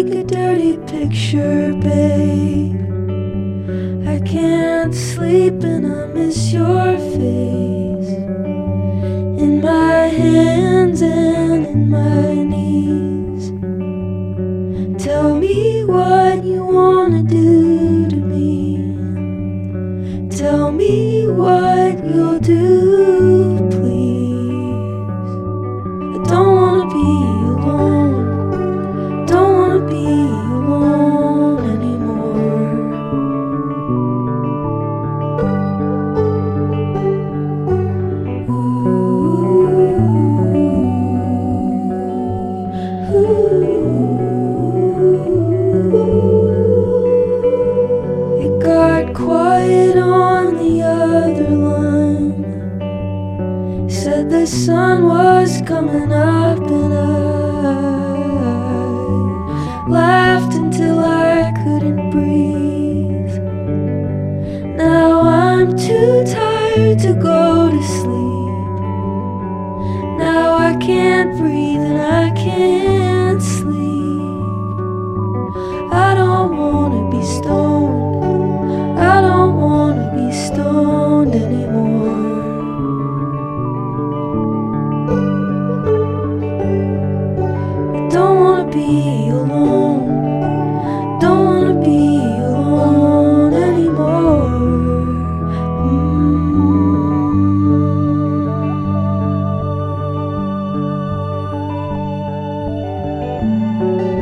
like a dirty picture, babe. I can't sleep and I miss your face in my hands and in my knees. Tell me what you wanna do to me. Tell me what you'll do, please. I don't wanna be alone. Don't wanna be alone anymore. It got quiet on the other line. Said the sun was coming up and I laughed until I couldn't breathe. Now I'm too tired to go to sleep. Now I can't breathe and I can't sleep. I don't wanna be stoned. I don't wanna be stoned anymore. I don't wanna be alone. Don't wanna be alone anymore. Mm.